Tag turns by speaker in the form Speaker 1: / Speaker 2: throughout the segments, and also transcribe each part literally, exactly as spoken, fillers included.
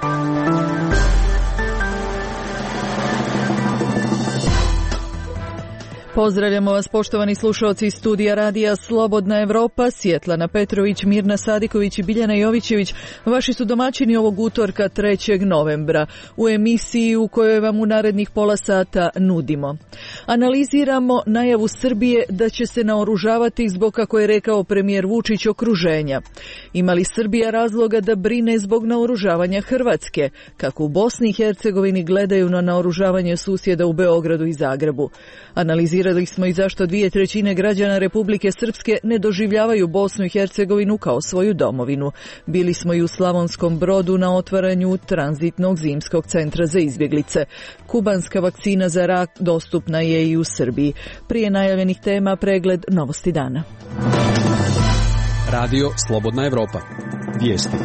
Speaker 1: Pozdravljamo vas, poštovani slušalci iz studija radija Slobodna Evropa. Svjetlana Petrović, Mirna Sadiković i Biljana Jovićević vaši su domaćini ovog utorka trećeg novembra u emisiji u kojoj vam u narednih pola sata nudimo. Analiziramo najavu Srbije da će se naoružavati zbog, kako je rekao premijer Vučić, okruženja. Ima li Srbija razloga da brine zbog naoružavanja Hrvatske? Kako u Bosni i Hercegovini gledaju na naoružavanje susjeda u Beogradu i Zagrebu? Analiziramo Analizirali smo i zašto dvije trećine građana Republike Srpske ne doživljavaju Bosnu i Hercegovinu kao svoju domovinu. Bili smo i u Slavonskom Brodu na otvaranju tranzitnog zimskog centra za izbjeglice. Kubanska vakcina za rak dostupna je i u Srbiji. Prije najavljenih tema pregled novosti dana.
Speaker 2: Radio Slobodna Evropa. Vijesti.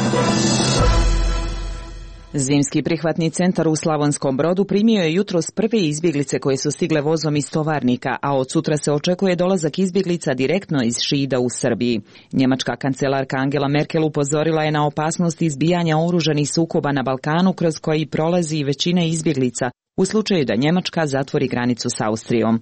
Speaker 3: Zimski prihvatni centar u Slavonskom Brodu primio je jutros prve izbjeglice koje su stigle vozom iz Tovarnika, a od sutra se očekuje dolazak izbjeglica direktno iz Šida u Srbiji. Njemačka kancelarka Angela Merkel upozorila je na opasnost izbijanja oružanih sukoba na Balkanu kroz koji prolazi većina izbjeglica u slučaju da Njemačka zatvori granicu s Austrijom.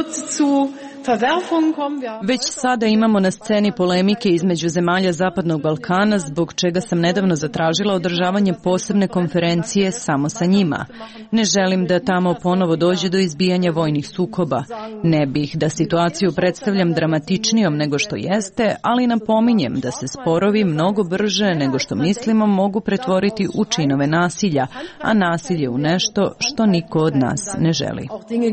Speaker 4: Već sada imamo na sceni polemike između zemalja Zapadnog Balkana, zbog čega sam nedavno zatražila održavanje posebne konferencije samo sa njima. Ne želim da tamo ponovo dođe do izbijanja vojnih sukoba. Ne bih da situaciju predstavljam dramatičnijom nego što jeste, ali napominjem da se sporovi mnogo brže nego što mislimo mogu pretvoriti u činove nasilja, a nasilje u nešto što niko od nas ne želi.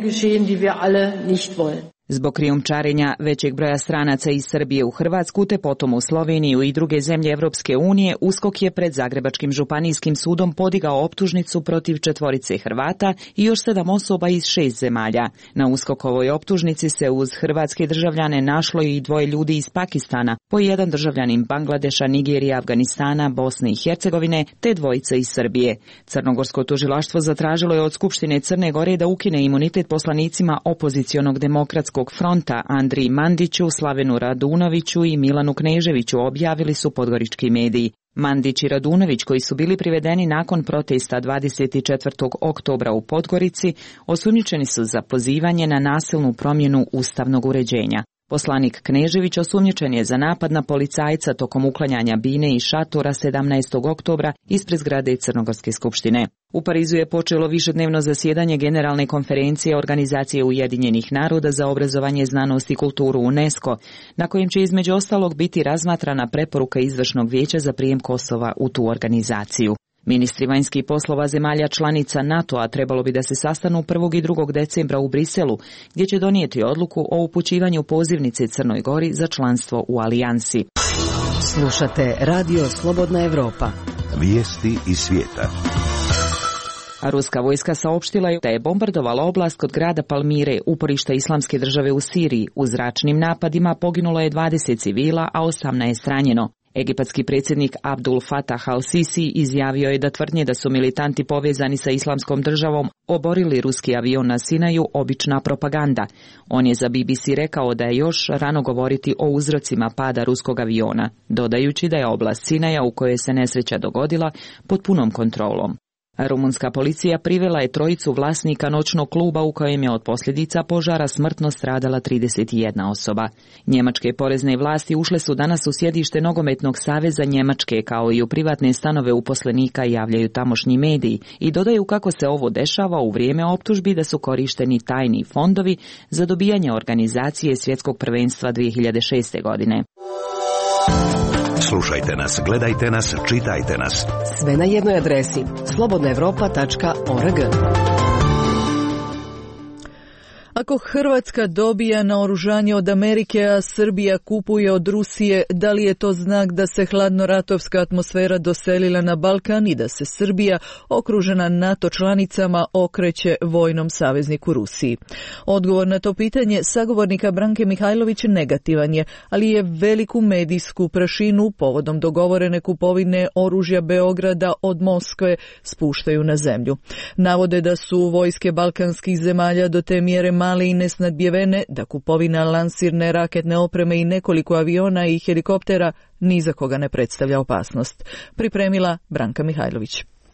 Speaker 3: Zbog krijumčarenja većeg broja stranaca iz Srbije u Hrvatsku te potom u Sloveniju i druge zemlje Evropske unije, USKOK je pred Zagrebačkim županijskim sudom podigao optužnicu protiv četvorice Hrvata i još sedam osoba iz šest zemalja. Na USKOKovoj optužnici se uz hrvatske državljane našlo i dvoje ljudi iz Pakistana, po jedan državljanin Bangladeša, Nigerije, Afganistana, Bosne i Hercegovine te dvojica iz Srbije. Crnogorsko tužilaštvo zatražilo je od Skupštine Crne Gore da ukine imunitet poslanicima opozicionog demokratskog fronta Andriji Mandiću, Slavenu Radunoviću i Milanu Kneževiću, objavili su podgorički mediji. Mandić i Radunović, koji su bili privedeni nakon protesta dvadeset četvrtog oktobra u Podgorici, osumnjičeni su za pozivanje na nasilnu promjenu ustavnog uređenja. Poslanik Knežević osumnjičen je za napad na policajca tokom uklanjanja bine i šatora sedamnaestog oktobra ispred zgrade Crnogorske skupštine. U Parizu je počelo višednevno zasjedanje Generalne konferencije Organizacije Ujedinjenih naroda za obrazovanje, znanost i kulturu UNESCO, na kojem će između ostalog biti razmatrana preporuka Izvršnog vijeća za prijem Kosova u tu organizaciju. Ministri vanjskih poslova zemalja članica NATO-a trebalo bi da se sastanu prvog i drugog decembra u Briselu, gdje će donijeti odluku o upućivanju pozivnice Crnoj Gori za članstvo u alijansi.
Speaker 5: Slušate Radio Slobodna Evropa.
Speaker 6: Vijesti iz svijeta.
Speaker 3: A ruska vojska saopštila je da je bombardovala oblast kod grada Palmire, uporišta Islamske države u Siriji. U zračnim napadima poginulo je dvadeset civila, a osamnaest ranjeno. Egipatski predsjednik Abdul Fatah al-Sisi izjavio je da tvrdnje da su militanti povezani sa Islamskom državom oborili ruski avion na Sinaju obična propaganda. On je za B B C rekao da je još rano govoriti o uzrocima pada ruskog aviona, dodajući da je oblast Sinaja u kojoj se nesreća dogodila pod punom kontrolom. Rumunska policija privela je trojicu vlasnika noćnog kluba u kojem je od posljedica požara smrtno stradala trideset jedna osoba. Njemačke porezne vlasti ušle su danas u sjedište Nogometnog saveza Njemačke, kao i u privatne stanove uposlenika, javljaju tamošnji mediji, i dodaju kako se ovo dešava u vrijeme optužbi da su korišteni tajni fondovi za dobijanje organizacije svjetskog prvenstva dvije hiljade šeste. godine.
Speaker 6: Slušajte nas, gledajte nas, čitajte nas.
Speaker 5: Sve na jednoj adresi slobodna evropa tačka org.
Speaker 1: Ako Hrvatska dobija naoružanje od Amerike, a Srbija kupuje od Rusije, da li je to znak da se hladnoratovska atmosfera doselila na Balkan i da se Srbija, okružena NATO članicama, okreće vojnom savezniku Rusiji? Odgovor na to pitanje sagovornika Branke Mihajlović negativan je, ali je veliku medijsku prašinu povodom dogovorene kupovine oružja Beograda od Moskve spuštaju na zemlju. Navode da su vojske balkanskih zemalja do te mjere male i nesnadbjevene da kupovina lansirne raketne opreme i nekoliko aviona i helikoptera ni za koga ne predstavlja opasnost. Pripremila Branka Mihajlović.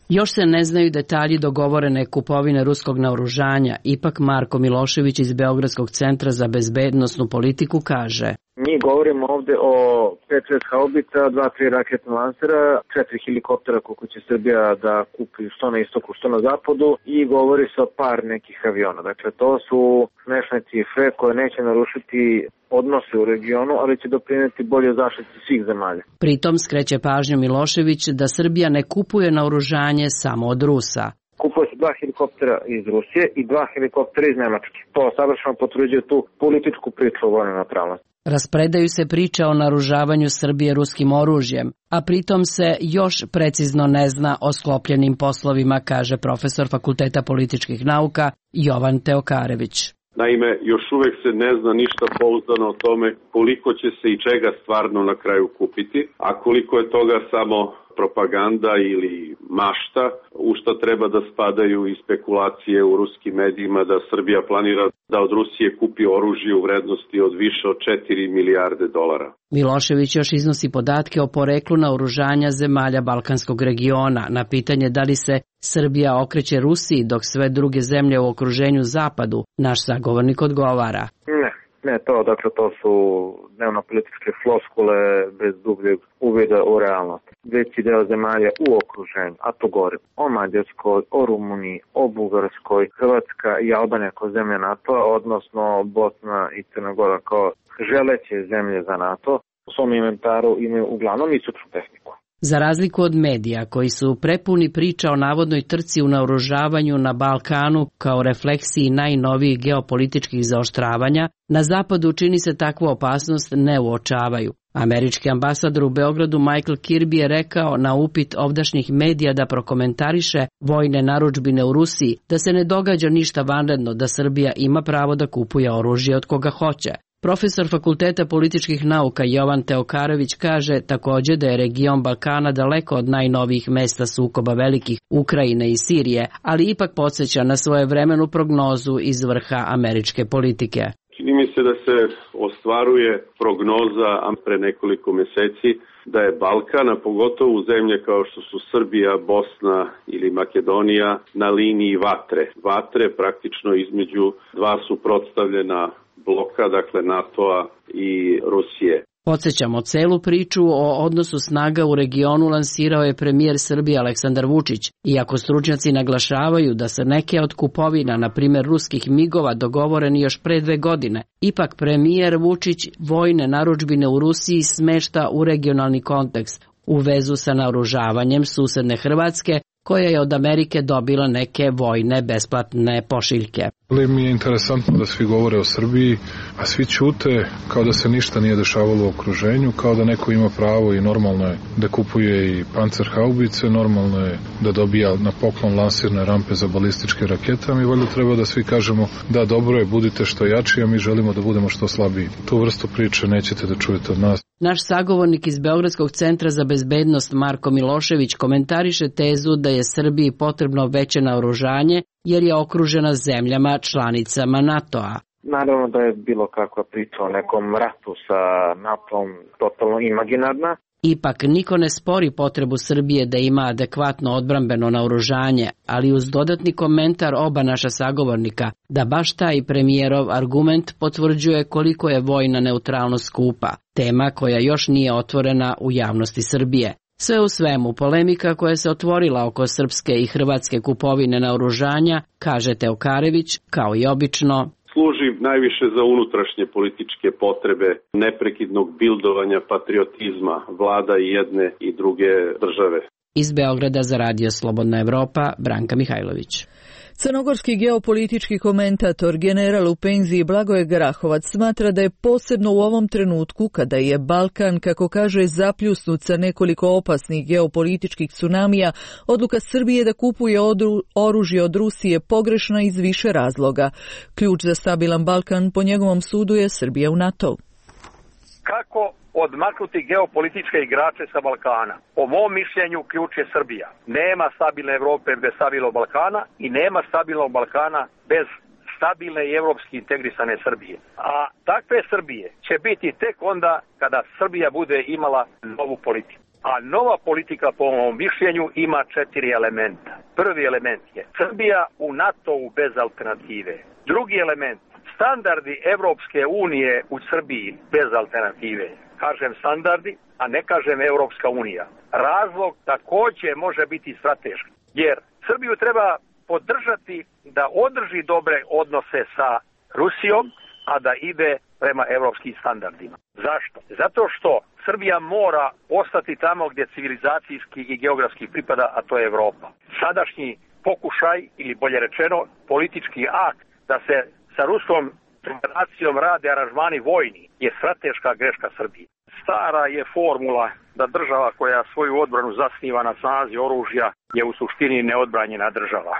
Speaker 7: Još se ne znaju detalji dogovorene kupovine ruskog naoružanja, ipak Marko Milošević iz Beogradskog centra za bezbednosnu politiku kaže:
Speaker 8: Mi govorimo ovde o pet šest haubica, dva tri raketna lansera, četiri helikoptera koliko će Srbija da kupi što na istoku, što na zapadu i govori se o par nekih aviona. Dakle, to su smešne cifre koje neće narušiti odnose u regionu, ali će doprineti bolje zaštiti svih zemalja.
Speaker 7: Pritom skreće pažnju Milošević da Srbija ne kupuje naoružanje samo od Rusa.
Speaker 8: Kupuje se dva helikoptera iz Rusije i dva helikoptera iz Nemačke. To savršeno potvrđuje tu političku priču o vojnoj neutralnosti.
Speaker 7: Raspredaju se priče o naoružavanju Srbije ruskim oružjem, a pritom se još precizno ne zna o sklopljenim poslovima, kaže profesor Fakulteta političkih nauka Jovan Teokarević.
Speaker 9: Naime, još uvek se ne zna ništa pouzdano o tome koliko će se i čega stvarno na kraju kupiti, a koliko je toga samo propaganda ili mašta, u što treba da spadaju i spekulacije u ruskim medijima da Srbija planira da od Rusije kupi oružje u vrednosti od više od četiri milijarde dolara.
Speaker 7: Milošević još iznosi podatke o poreklu naoružanja zemalja Balkanskog regiona. Na pitanje da li se Srbija okreće Rusiji dok sve druge zemlje u okruženju zapadu, naš sagovornik odgovara:
Speaker 8: Ne. Ne, to, dakle, to su dnevno-političke floskule bez dubljeg uvida u realnost. Veći deo zemalja u okruženju, a to govorim o Mađarskoj, o Rumuniji, o Bugarskoj, Hrvatska i Albanija kao zemlja NATO-a, odnosno Bosna i Crna Gora kao želeće zemlje za NATO, u svom inventaru imaju uglavnom istočnu tehniku.
Speaker 7: Za razliku od medija koji su prepuni priča o navodnoj trci u naoružavanju na Balkanu kao refleksiji najnovijih geopolitičkih zaoštravanja, na zapadu čini se takvu opasnost ne uočavaju. Američki ambasador u Beogradu Michael Kirby je rekao na upit ovdašnjih medija da prokomentariše vojne narudžbine u Rusiji da se ne događa ništa vanredno, da Srbija ima pravo da kupuje oružje od koga hoće. Profesor Fakulteta političkih nauka Jovan Teokarević kaže takođe da je region Balkana daleko od najnovijih mesta sukoba velikih Ukrajine i Sirije, ali ipak podsjeća na svojevremenu prognozu iz vrha američke politike.
Speaker 9: Čini mi se da se ostvaruje prognoza pre nekoliko meseci da je Balkan, a pogotovo zemlje kao što su Srbija, Bosna ili Makedonija, na liniji vatre. Vatre praktično između dva suprotstavljena bloka, dakle NATO-a i Rusije.
Speaker 7: Podsjećamo, celu priču o odnosu snaga u regionu lansirao je premijer Srbije Aleksandar Vučić, iako stručnjaci naglašavaju da se neke od kupovina, na primjer ruskih migova, dogovoreni još pre dve godine. Ipak premijer Vučić vojne narudžbine u Rusiji smešta u regionalni kontekst, u vezu sa naoružavanjem susedne Hrvatske, koja je od Amerike dobila neke vojne besplatne pošiljke.
Speaker 10: Mi je interesantno da svi govore o Srbiji, a svi ćute kao da se ništa nije dešavalo u okruženju, kao da neko ima pravo i normalno je da kupuje i pancerhaubice, normalno je da dobija na poklon lansirne rampe za balističke rakete, a mi valjda treba da svi kažemo da dobro je, budite što jači, a mi želimo da budemo što slabiji. Tu vrstu priče nećete da čujete od nas.
Speaker 7: Naš sagovornik iz Beogradskog centra za bezbednost Marko Milošević komentariše tezu da je Srbiji potrebno veće naoružanje jer je okružena zemljama članicama NATO-a.
Speaker 8: Naravno da je bilo kakva priča o nekom ratu sa NATO-om totalno imaginarna.
Speaker 7: Ipak niko ne spori potrebu Srbije da ima adekvatno odbrambeno naoružanje, ali uz dodatni komentar oba naša sagovornika da baš taj premijerov argument potvrđuje koliko je vojna neutralnost skupa, tema koja još nije otvorena u javnosti Srbije. Sve u svemu, polemika koja se otvorila oko srpske i hrvatske kupovine naoružanja, kaže Teokarević, kao i obično,
Speaker 9: služi najviše za unutrašnje političke potrebe neprekidnog bildovanja patriotizma vlada i jedne i druge države.
Speaker 7: Iz Beograda za Radio Slobodna Evropa, Branka Mihajlović.
Speaker 1: Crnogorski geopolitički komentator, general u penziji Blagoje Grahovac, smatra da je posebno u ovom trenutku, kada je Balkan, kako kaže, zapljusnut sa nekoliko opasnih geopolitičkih tsunamija, odluka Srbije da kupuje oružje od Rusije pogrešna iz više razloga. Ključ za stabilan Balkan, po njegovom sudu, je Srbija u NATO.
Speaker 11: Kako odmaknuti geopolitičke igrače sa Balkana? Po mom mišljenju ključ je Srbija. Nema stabilne Evrope bez stabilnog Balkana i nema stabilnog Balkana bez stabilne i evropski integrisane Srbije. A takve Srbije će biti tek onda kada Srbija bude imala novu politiku. A nova politika po mom mišljenju ima četiri elementa. Prvi element je Srbija u NATO-u bez alternative. Drugi element, standardi Evropske unije u Srbiji bez alternative. Kažem standardi, a ne kažem Evropska unija. Razlog takođe može biti strateški, jer Srbiju treba podržati da održi dobre odnose sa Rusijom, a da ide prema evropskim standardima. Zašto? Zato što Srbija mora ostati tamo gdje civilizacijski i geografski pripada, a to je Evropa. Sadašnji pokušaj, ili bolje rečeno, politički akt da se sa Ruskom federacijom rade aranžmani vojni je strateška greška Srbije. Stara je formula da država koja svoju odbranu zasniva na snazi oružja je u suštini neodbranjena država.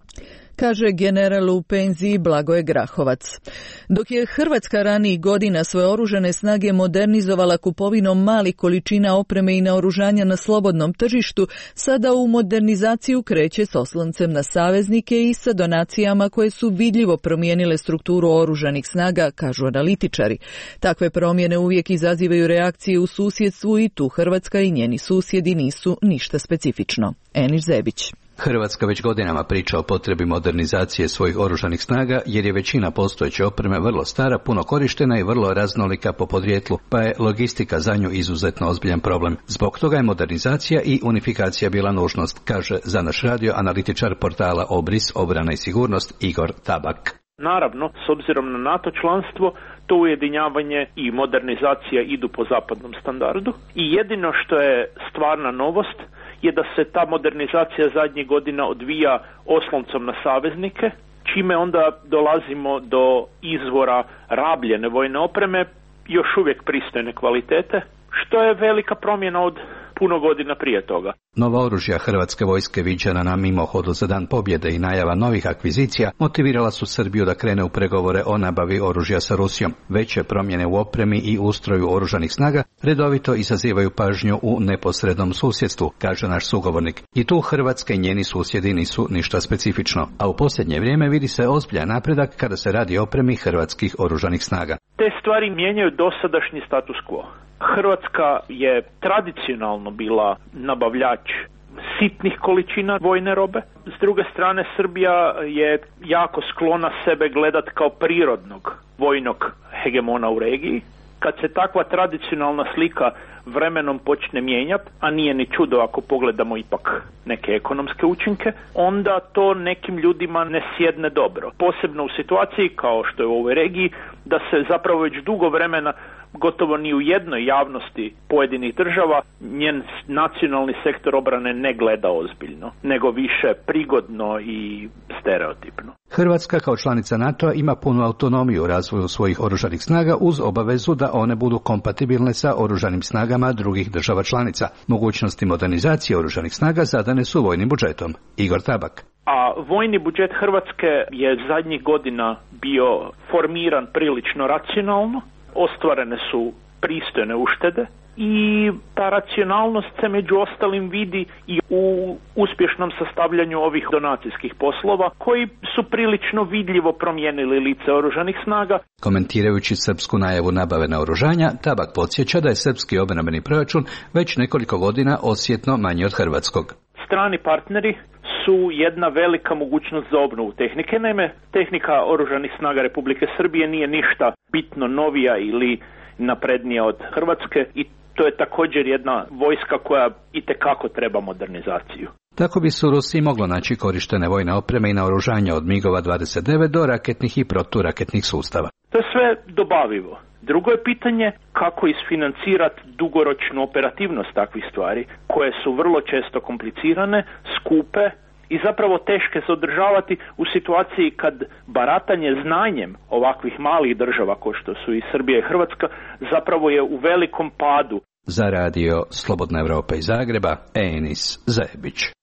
Speaker 1: Kaže general u penziji Blagoje Grahovac. Dok je Hrvatska ranijih godina svoje oružane snage modernizovala kupovinom malih količina opreme i naoružanja na slobodnom tržištu, sada u modernizaciju kreće s osloncem na saveznike i sa donacijama koje su vidljivo promijenile strukturu oružanih snaga, kažu analitičari. Takve promjene uvijek izazivaju reakcije u susjedstvu i tu Hrvatska i njeni susjedi nisu ništa specifično. Eniš Zebić.
Speaker 12: Hrvatska već godinama priča o potrebi modernizacije svojih oružanih snaga jer je većina postojeće opreme vrlo stara, puno korištena i vrlo raznolika po podrijetlu, pa je logistika za nju izuzetno ozbiljan problem. Zbog toga je modernizacija i unifikacija bila nužnost, kaže za naš radio analitičar portala Obris, obrana i sigurnost Igor Tabak.
Speaker 13: Naravno, s obzirom na NATO članstvo, to ujedinjavanje i modernizacija idu po zapadnom standardu i jedino što je stvarna novost je da se ta modernizacija zadnjih godina odvija osloncom na saveznike, čime onda dolazimo do izvora rabljene vojne opreme, još uvijek pristojne kvalitete, što je velika promjena od puno godina prije toga.
Speaker 12: Nova oružja hrvatske vojske viđena na mimohodu za dan pobjede i najava novih akvizicija motivirala su Srbiju da krene u pregovore o nabavi oružja sa Rusijom. Veće promjene u opremi i ustroju oružanih snaga redovito izazivaju pažnju u neposrednom susjedstvu, kaže naš sugovornik. I tu Hrvatska i njeni susjedi nisu ništa specifično, a u posljednje vrijeme vidi se ozbiljan napredak kada se radi o opremi hrvatskih oružanih snaga.
Speaker 13: Te stvari mijenjaju dosadašnji status quo. Hrvatska je tradicionalno bila nabavljač sitnih količina vojne robe. S druge strane, Srbija je jako sklona sebe gledati kao prirodnog vojnog hegemona u regiji. Kad se takva tradicionalna slika vremenom počne mijenjati, a nije ni čudo ako pogledamo ipak neke ekonomske učinke, onda to nekim ljudima ne sjedne dobro. Posebno u situaciji kao što je u ovoj regiji, da se zapravo već dugo vremena gotovo ni u jednoj javnosti pojedinih država njen nacionalni sektor obrane ne gleda ozbiljno, nego više prigodno i stereotipno.
Speaker 12: Hrvatska kao članica NATO-a ima punu autonomiju u razvoju svojih oružanih snaga uz obavezu da one budu kompatibilne sa oružanim snagama drugih država članica. Mogućnosti modernizacije oružanih snaga zadane su vojnim budžetom. Igor Tabak.
Speaker 13: A vojni budžet Hrvatske je zadnjih godina bio formiran prilično racionalno. Ostvarene su pristojne uštede i ta racionalnost se među ostalim vidi i u uspješnom sastavljanju ovih donacijskih poslova koji su prilično vidljivo promijenili lice oružanih snaga.
Speaker 12: Komentirajući srpsku najavu nabave naoružanja, Tabak podsjeća da je srpski obrambeni proračun već nekoliko godina osjetno manji od hrvatskog.
Speaker 13: Strani partneri su jedna velika mogućnost za obnovu tehnike. Naime, tehnika oružanih snaga Republike Srbije nije ništa bitno novija ili naprednija od Hrvatske i to je također jedna vojska koja itekako treba modernizaciju.
Speaker 12: Tako bi se u Rusiji moglo naći korištene vojne opreme i naoružanja od migova dvadeset devet do raketnih i proturaketnih sustava.
Speaker 13: To je sve dobavivo. Drugo je pitanje kako isfinancirati dugoročnu operativnost takvih stvari, koje su vrlo često komplicirane, skupe i zapravo teške se održavati u situaciji kad baratanje znanjem ovakvih malih država kao što su i Srbija i Hrvatska zapravo je u velikom padu.
Speaker 12: Za radio Slobodna Evropa iz Zagreba, Enis Zebić.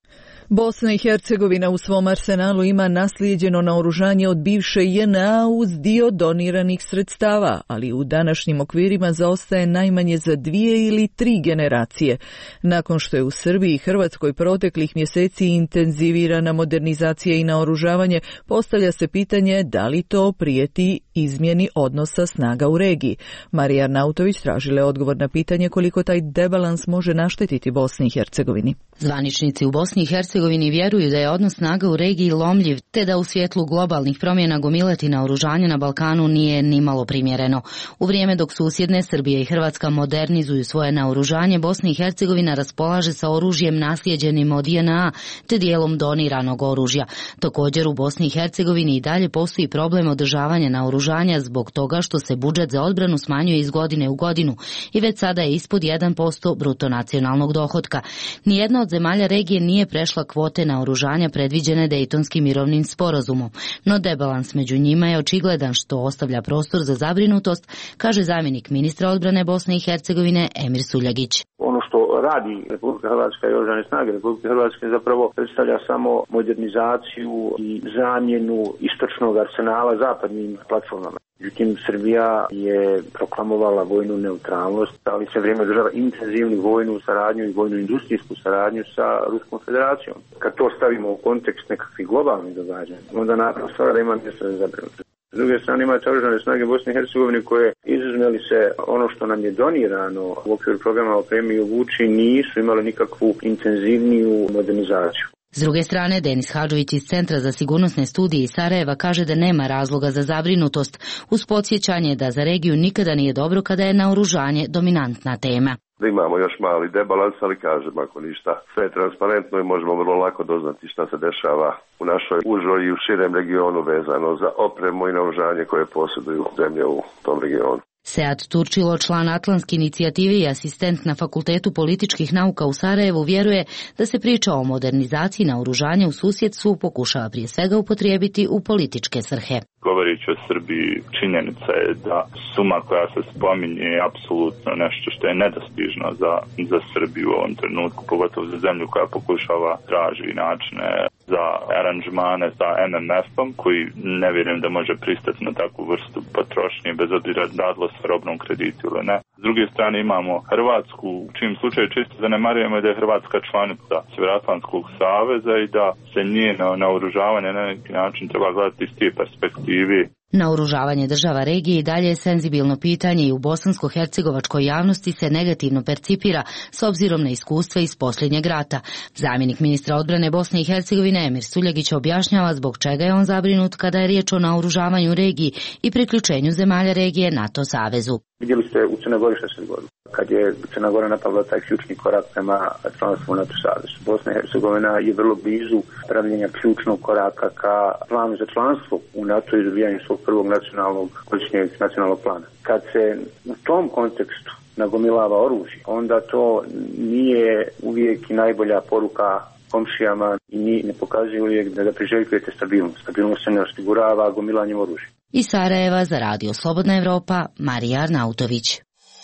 Speaker 1: Bosna i Hercegovina u svom arsenalu ima naslijeđeno naoružanje od bivše J N A uz dio doniranih sredstava, ali u današnjim okvirima zaostaje najmanje za dvije ili tri generacije. Nakon što je u Srbiji i Hrvatskoj proteklih mjeseci intenzivirana modernizacija i naoružavanje, postavlja se pitanje da li to prijeti izmjeni odnosa snaga u regiji. Marija Arnautović tražila je odgovor na pitanje koliko taj debalans može naštetiti Bosni i Hercegovini.
Speaker 14: Zvaničnici u Bosni i Hercegovini vjeruju da je odnos snaga u regiji lomljiv, te da u svjetlu globalnih promjena gomilati naoružanje na Balkanu nije nimalo primjereno. U vrijeme dok susjedne Srbija i Hrvatska modernizuju svoje naoružanje, Bosna i Hercegovina raspolaže sa oružjem naslijeđenim od J N A, te dijelom doniranog oružja. Također u Bosni i Hercegovini i dalje postoji problem održavanja naoružanja zbog toga što se budžet za odbranu smanjuje iz godine u godinu i već sada je ispod jedan posto bruto nacionalnog dohotka. Nijedna od zemalja regije nije prešla kvote naoružanja predviđene Dejtonskim mirovnim sporazumom, no debalans među njima je očigledan što ostavlja prostor za zabrinutost, kaže zamjenik ministra odbrane Bosne i Hercegovine Emir Suljagić.
Speaker 15: Ono što radi Republika Hrvatska i oružane snage Republike Hrvatske zapravo predstavlja samo modernizaciju i zamjenu istočnog arsenala zapadnim platformama. Međutim, Srbija je proklamovala vojnu neutralnost, ali se vrijeme država intenzivnu vojnu saradnju i vojnu industrijsku saradnju sa Ruskom federacijom. Kad to stavimo u kontekst nekakvih globalnih događanja, onda naravno stvara da ima mjesta za zabrinutost. S druge strane imate oružane snage Bosne i Hercegovine koje, izuzmeli se ono što nam je donirano u okviru programa Opremi i obuči, nisu imali nikakvu intenzivniju modernizaciju.
Speaker 14: S druge strane, Denis Hadžović iz Centra za sigurnosne studije iz Sarajeva kaže da nema razloga za zabrinutost, uz podsjećanje da za regiju nikada nije dobro kada je naoružanje dominantna tema.
Speaker 16: Da imamo još mali debalans, ali kažem, ako ništa, sve je transparentno i možemo vrlo lako doznati šta se dešava u našoj užoj i u širem regionu vezano za opremu i naoružanje koje posjeduju zemlje u tom regionu.
Speaker 14: Sead Turčilo, član Atlantske inicijative i asistent na Fakultetu političkih nauka u Sarajevu, vjeruje da se priča o modernizaciji naoružanja u susjedstvu pokušava prije svega upotrijebiti u političke svrhe.
Speaker 17: Govoreći o Srbiji, činjenica je da suma koja se spominje je apsolutno nešto što je nedostižno za, za Srbiju u ovom trenutku, pogotovo za zemlju koja pokušava traži načine za aranžmane sa M M F-om, koji ne vjerujem da može pristati na takvu vrstu potrošnje, bez obzira radilo se robnom kreditu ili ne. S druge strane imamo Hrvatsku, u čim slučaju čisto zanemarujemo da je Hrvatska članica Sjevernoatlantskog saveza i da se njeno naoružavanje na neki način treba gledati iz te perspektive.
Speaker 14: Naoružavanje država regije i dalje je senzibilno pitanje i u bosansko-hercegovačkoj javnosti se negativno percipira s obzirom na iskustva iz posljednjeg rata. Zamjenik ministra odbrane Bosne i Hercegovine Emir Suljagić objašnjava zbog čega je on zabrinut kada je riječ o naoružavanju regiji i priključenju zemalja regije NATO savezu.
Speaker 15: Vidjeli ste u Crnoj Gori što se dogodilo. Kad je Crna Gora napravila taj ključni korak prema članstvu u NATO savezu. Bosna i Hercegovina je vrlo blizu pravljenja ključnog koraka ka planu za članstvo u NATO i dobijanju svog prvog nacionalnog godišnjeg nacionalnog plana. Kad se u tom kontekstu nagomilava oružje, onda to nije uvijek i najbolja poruka komšijama i ne pokazuje uvijek da, da priželjkujete stabilnost. Stabilnost se ne osigurava gomilanjem oružja.
Speaker 14: Iz Sarajeva za Radio Slobodna Evropa, Marija Arnautović.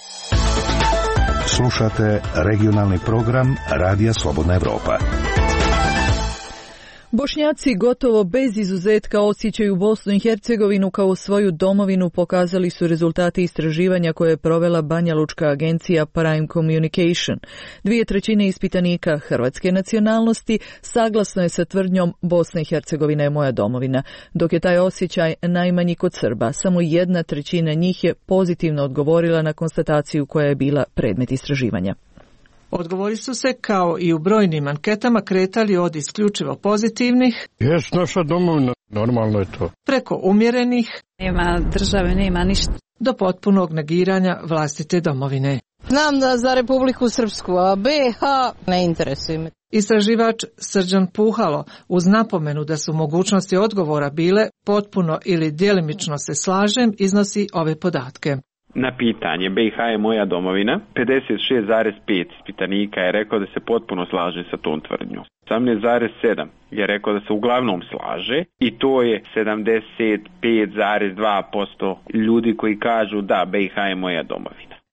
Speaker 6: Slušate regionalni program Radija Slobodna Evropa.
Speaker 1: Bošnjaci gotovo bez izuzetka osjećaju Bosnu i Hercegovinu kao svoju domovinu, pokazali su rezultati istraživanja koje je provela banjalučka agencija Prime Communication. Dvije trećine ispitanika hrvatske nacionalnosti saglasno je sa tvrdnjom Bosna i Hercegovina je moja domovina, dok je taj osjećaj najmanji kod Srba. Samo jedna trećina njih je pozitivno odgovorila na konstataciju koja je bila predmet istraživanja.
Speaker 18: Odgovori su se, kao i u brojnim anketama, kretali od isključivo pozitivnih,
Speaker 19: jes naša domovina, normalno je to,
Speaker 18: preko umjerenih,
Speaker 20: nema države, nema ništa,
Speaker 18: do potpunog negiranja vlastite domovine.
Speaker 20: Znam da za Republiku Srpsku, a B i H ne interesuje me.
Speaker 18: Istraživač Srđan Puhalo, uz napomenu da su mogućnosti odgovora bile potpuno ili djelimično se slažem, iznosi ove podatke.
Speaker 21: Na pitanje B i H je moja domovina, pedeset šest zarez pet ispitanika je rekao da se potpuno slaže sa tom tvrdnjom. osamnaest zarez sedam je rekao da se uglavnom slaže i to je sedamdeset pet zarez dva posto ljudi koji kažu da B i H je moja domovina.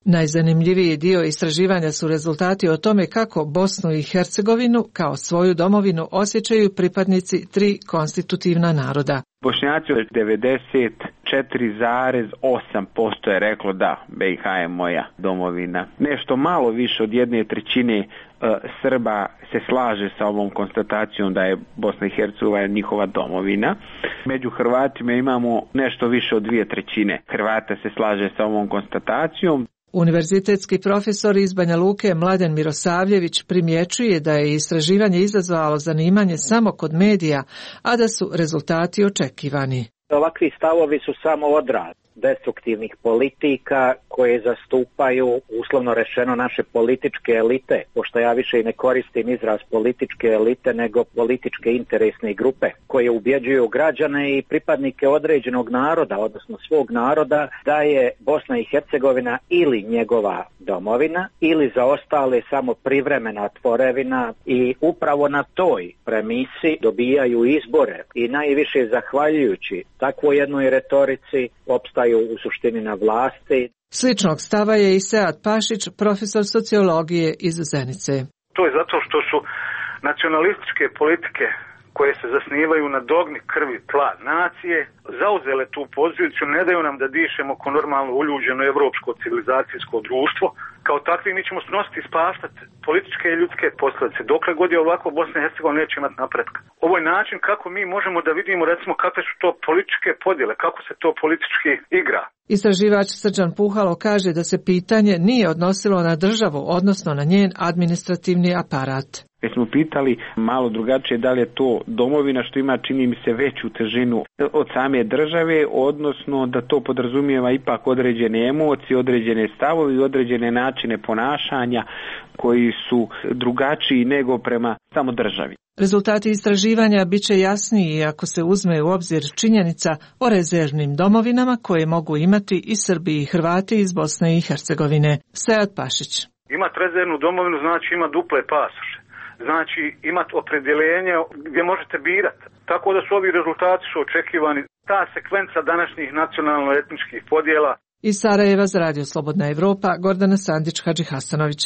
Speaker 18: Najzanimljiviji dio istraživanja su rezultati o tome kako Bosnu i Hercegovinu kao svoju domovinu osjećaju pripadnici tri konstitutivna naroda.
Speaker 21: Bošnjaci od devedeset četiri zarez osam posto je reklo da, B i H je moja domovina. Nešto malo više od jedne trećine e, Srba se slaže sa ovom konstatacijom da je Bosna i Hercegovina njihova domovina. Među Hrvatima imamo nešto više od dvije trećine Hrvata se slaže sa ovom konstatacijom.
Speaker 18: Univerzitetski profesor iz Banja Luke Mladen Mirosavljević primjećuje da je istraživanje izazvalo zanimanje samo kod medija, a da su rezultati očekivani.
Speaker 2: Ovakvi stavovi su samo odraz destruktivnih politika koje zastupaju, uslovno rečeno, naše političke elite, pošto ja više i ne koristim izraz političke elite, nego političke interesne grupe, koje ubjeđuju građane i pripadnike određenog naroda, odnosno svog naroda, da je Bosna i Hercegovina ili njegova domovina, ili za ostale samo privremena tvorevina, i upravo na toj premisi dobijaju izbore i najviše zahvaljujući takvoj jednoj retorici opstaju u suštini na vlasti.
Speaker 18: Sličnog stava je i Sead Pašić, profesor sociologije iz Zenice.
Speaker 22: To je zato što su nacionalističke politike koje se zasnivaju na dogmi krvi tla nacije zauzele tu poziciju, ne daju nam da dišemo ko normalno uljuđeno evropsko civilizacijsko društvo. Kao takvi mi ćemo snositi i spaštati političke i ljudske posljedice. Dokle god je ovako, Bosna i Hercegovina neće imati napretka. Ovo je način kako mi možemo da vidimo, recimo, kakve su to političke podjele, kako se to politički igra.
Speaker 18: Istraživač Srđan Puhalo kaže da se pitanje nije odnosilo na državu, odnosno na njen administrativni aparat.
Speaker 21: Mi smo pitali malo drugačije da li je to domovina što ima, čini mi se, veću težinu od same države, odnosno da to podrazumijeva ipak određene emocije, određene stavove i određene načine ponašanja koji su drugačiji nego prema samo državi.
Speaker 18: Rezultati istraživanja bit će jasniji ako se uzme u obzir činjenica o rezervnim domovinama koje mogu imati i Srbi i Hrvati iz Bosne i Hercegovine. Sead Pašić.
Speaker 22: Imati rezervnu domovinu znači ima duple pasoše. Znači imati opredjeljenje gdje možete birati. Tako da su ovi rezultati su očekivani. Ta sekvenca današnjih nacionalno-etničkih podjela.
Speaker 18: Iz Sarajeva za Radio Slobodna Evropa, Gordana Sandić-Hadžihasanović.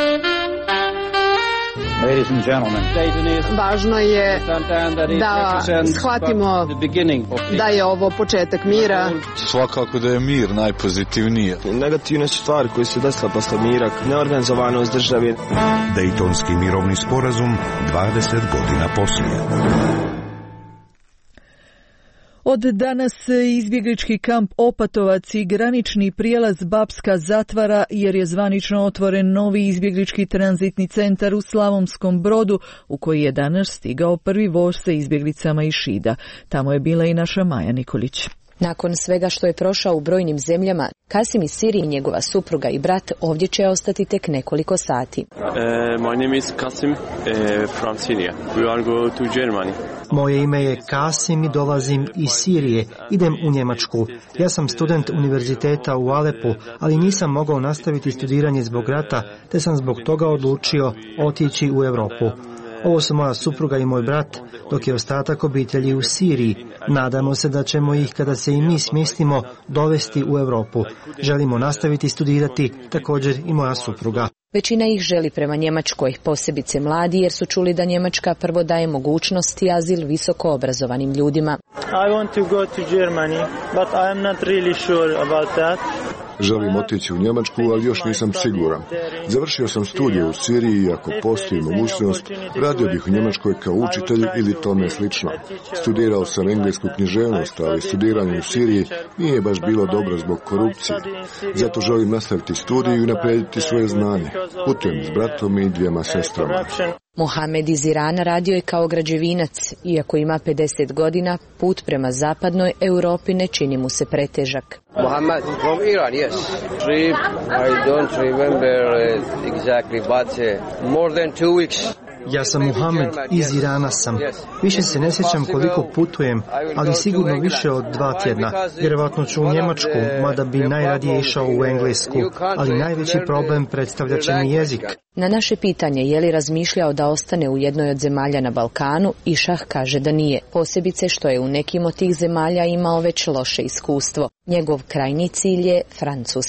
Speaker 23: Važno je da shvatimo da je ovo početak mira.
Speaker 24: Svakako da je mir najpozitivnije.
Speaker 25: Negativne su stvari koje se desila posle mira, neorganizovanost države.
Speaker 6: Dejtonski mirovni sporazum dvadeset godina poslije.
Speaker 1: Od danas izbjeglički kamp Opatovac i granični prijelaz Bapska zatvara jer je zvanično otvoren novi izbjeglički tranzitni centar u Slavonskom Brodu u koji je danas stigao prvi voz sa izbjeglicama iz Šida. Tamo je bila i naša Maja Nikolić.
Speaker 26: Nakon svega što je prošao u brojnim zemljama, Kasim iz Sirije, njegova supruga i brat ovdje će ostati tek nekoliko sati.
Speaker 27: Uh, my name is Kasim uh, from Syria. We are go to Germany.
Speaker 28: Moje ime je Kasim i dolazim iz Sirije. Idem u Njemačku. Ja sam student univerziteta u Alepu, ali nisam mogao nastaviti studiranje zbog rata, te sam zbog toga odlučio otići u Europu. Ovo su moja supruga i moj brat, dok je ostatak obitelji u Siriji. Nadamo se da ćemo ih, kada se i mi smjestimo, dovesti u Europu. Želimo nastaviti studirati, također i moja supruga.
Speaker 26: Većina ih želi prema Njemačkoj, posebice mladi, jer su čuli da Njemačka prvo daje mogućnost i azil visoko obrazovanim ljudima.
Speaker 29: I want to go to Germany, but I am not really sure about that.
Speaker 30: Želim otići u Njemačku, ali još nisam siguran. Završio sam studije u Siriji i ako postoji mogućnost, radio bih u Njemačkoj kao učitelj ili tome slično. Studirao sam englesku književnost, ali studiranje u Siriji nije baš bilo dobro zbog korupcije. Zato želim nastaviti studiju i naprediti svoje znanje. Putujem s bratom i dvijema sestrama.
Speaker 26: Mohamed iz Irana radio je kao građevinac. Iako ima pedeset godina, put prema zapadnoj Europi ne čini mu se pretežak.
Speaker 31: Mohamed from Iran, yes. Trip, I don't remember exactly, but more than two weeks.
Speaker 28: Ja sam Muhammed, iz Irana sam. Više se ne sjećam koliko putujem, ali sigurno više od dva tjedna. Vjerovatno ću u Njemačku, mada bi najradije išao u Englesku, ali najveći problem predstavlja će mi jezik.
Speaker 26: Na naše pitanje je li razmišljao da ostane u jednoj od zemalja na Balkanu, Išah kaže da nije, posebice što je u nekim od tih zemalja imao već loše iskustvo. Njegov krajnji cilj je Francuska.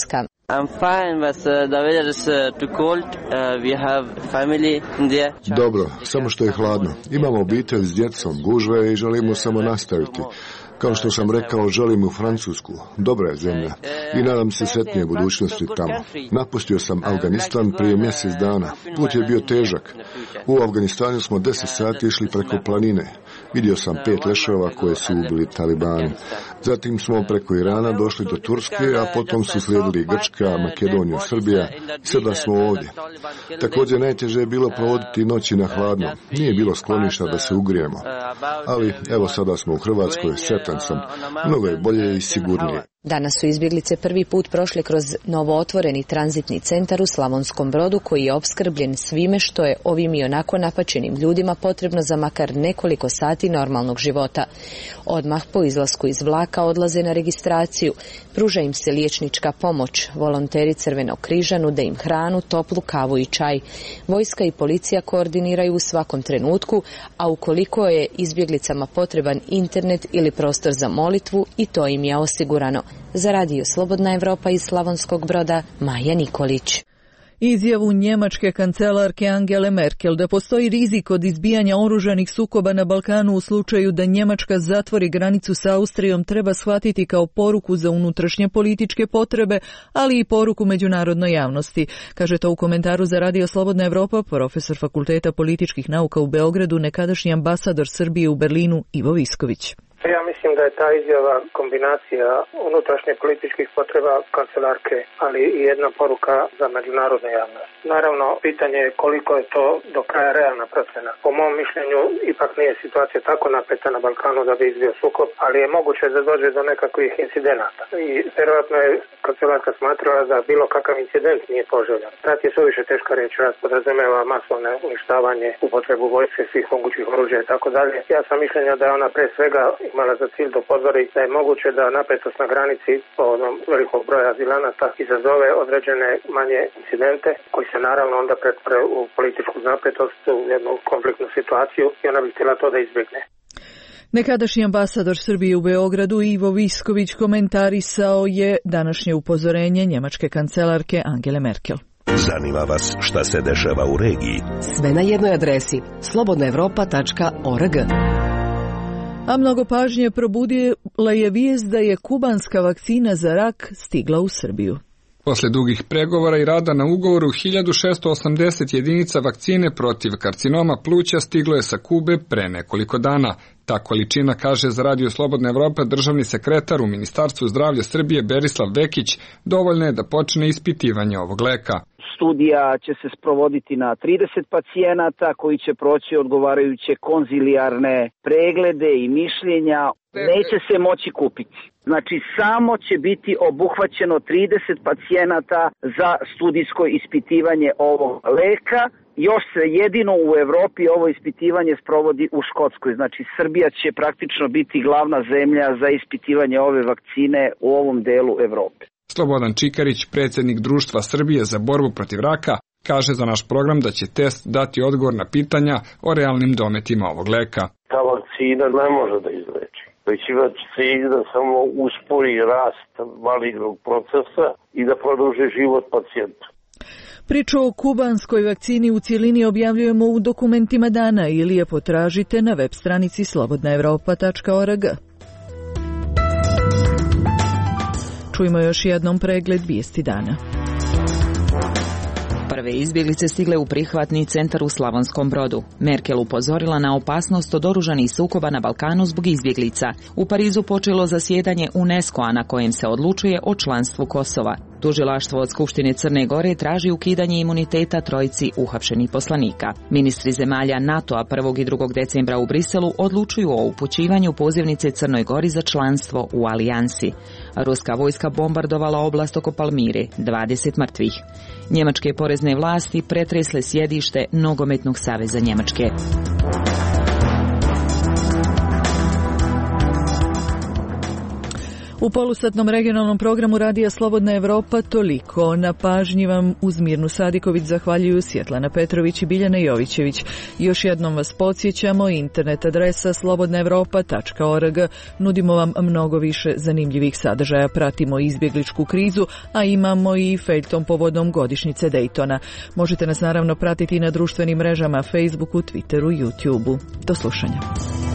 Speaker 31: I'm fine, but uh, the weather is uh, too cold. Uh, we have family there.
Speaker 30: Dobro, samo što je hladno. Imamo obitelj s djecom, gužve i želimo samo nastaviti. Kao što sam rekao, želim u Francusku. Dobra je zemlja i nadam se sretnije budućnosti tamo. Napustio sam Afganistan prije mjesec dana. Put je bio težak. U Afganistanu smo deset sati išli preko planine. Vidio sam pet leševa koje su ubili Talibani. Zatim smo preko Irana došli do Turske, a potom su slijedili Grčka, Makedonija, Srbija i sada smo ovdje. Također najteže je bilo provoditi noći na hladno. Nije bilo skloništa da se ugrijemo. Ali evo sada smo u Hrvatskoj, sretan sam. Mnogo je bolje i sigurnije.
Speaker 26: Danas su izbjeglice prvi put prošle kroz novootvoreni tranzitni centar u Slavonskom Brodu koji je opskrbljen svime što je ovim i onako napačenim ljudima potrebno za makar nekoliko sati normalnog života. Odmah po izlasku iz vlaka odlaze na registraciju, pruža im se liječnička pomoć, volonteri Crvenog križa nude im hranu, toplu kavu i čaj. Vojska i policija koordiniraju u svakom trenutku, a ukoliko je izbjeglicama potreban internet ili prostor za molitvu, i to im je osigurano. Za radio Slobodna Evropa iz Slavonskog Broda, Maja Nikolić.
Speaker 1: Izjavu njemačke kancelarke Angele Merkel da postoji rizik od izbijanja oružanih sukoba na Balkanu u slučaju da Njemačka zatvori granicu s Austrijom treba shvatiti kao poruku za unutrašnje političke potrebe, ali i poruku međunarodnoj javnosti. Kaže to u komentaru za radio Slobodna Evropa profesor Fakulteta političkih nauka u Beogradu, nekadašnji ambasador Srbije u Berlinu Ivo Visković.
Speaker 3: Ja mislim da je ta izjava kombinacija unutrašnje političkih potreba kancelarke, ali i jedna poruka za međunarodnu javnost. Naravno, pitanje je koliko je to do kraja realna procena. Po mom mišljenju, ipak nije situacija tako napeta na Balkanu da bi izbio sukob, ali je moguće da dođe do nekakvih incidenata. I vjerojatno je kancelarka smatrala da bilo kakav incident nije poželjan. Rat je suviše teška riječ, rat podrazumijeva masovne uništavanje, upotrebu vojske, svih mogućih oružja i tako dalje. Ja sam mišljenja da je ona pre svega imala za cilj da upozori da je moguće da napetost na granici po onom velikog broja azilanata izazove određene manje incidente koji se naravno onda pretvore u političku napetost, u jednu konfliktnu situaciju i ona bi htjela to da izbjegne.
Speaker 1: Nekadašnji ambasador Srbije u Beogradu Ivo Visković komentarisao je današnje upozorenje njemačke kancelarke Angele Merkel.
Speaker 6: Zanima vas šta se dešava u regiji?
Speaker 4: Sve na jednoj adresi slobodna evropa tačka org.
Speaker 1: A mnogo pažnje probudila je vijest da je kubanska vakcina za rak stigla u Srbiju.
Speaker 5: Posle dugih pregovora i rada na ugovoru, hiljadu šesto osamdeset jedinica vakcine protiv karcinoma pluća stiglo je sa Kube pre nekoliko dana. Ta količina, kaže za radio Slobodna Evropa državni sekretar u Ministarstvu zdravlja Srbije Berislav Vekić, dovoljno je da počne ispitivanje ovog leka.
Speaker 7: Studija će se sprovoditi na trideset pacijenata koji će proći odgovarajuće konzilijarne preglede i mišljenja. Neće se moći kupiti. Znači samo će biti obuhvaćeno trideset pacijenata za studijsko ispitivanje ovog leka. Još se jedino u Evropi ovo ispitivanje sprovodi u Škotskoj. Znači Srbija će praktično biti glavna zemlja za ispitivanje ove vakcine u ovom delu Evrope.
Speaker 5: Slobodan Čikarić, predsjednik Društva Srbije za borbu protiv raka, kaže za naš program da će test dati odgovor na pitanja o realnim dometima ovog leka.
Speaker 8: Ta vakcina ne može da izleči, već ima cilj da samo uspori rast malignog procesa i da produži život pacijentu.
Speaker 1: Priču o kubanskoj vakcini u cijelini objavljujemo u dokumentima dana ili je potražite na web stranici slobodna evropa tačka org. Čujmo još jednom pregled vijesti dana.
Speaker 9: Prve izbjeglice stigle u prihvatni centar u Slavonskom Brodu. Merkel upozorila na opasnost od oružanih sukoba na Balkanu zbog izbjeglica. U Parizu počelo zasjedanje UNESCO-a na kojem se odlučuje o članstvu Kosova. Tužilaštvo od Skupštine Crne Gore traži ukidanje imuniteta trojici uhapšenih poslanika. Ministri zemalja NATO-a prvog i drugog decembra u Briselu odlučuju o upućivanju pozivnice Crnoj Gori za članstvo u alijansi. Ruska vojska bombardovala oblast oko Palmire, dvadeset mrtvih. Njemačke porezne vlasti pretresle sjedište Nogometnog saveza Njemačke.
Speaker 1: U polusatnom regionalnom programu Radija Slobodna Evropa toliko. Na pažnji vam uz Mirnu Sadiković zahvaljuju Svjetlana Petrović i Biljana Jovićević. Još jednom vas podsjećamo, internet adresa slobodna evropa tačka org. Nudimo vam mnogo više zanimljivih sadržaja. Pratimo izbjegličku krizu, a imamo i feljton povodom godišnjice Daytona. Možete nas naravno pratiti na društvenim mrežama Facebooku, Twitteru, YouTubeu. Do slušanja.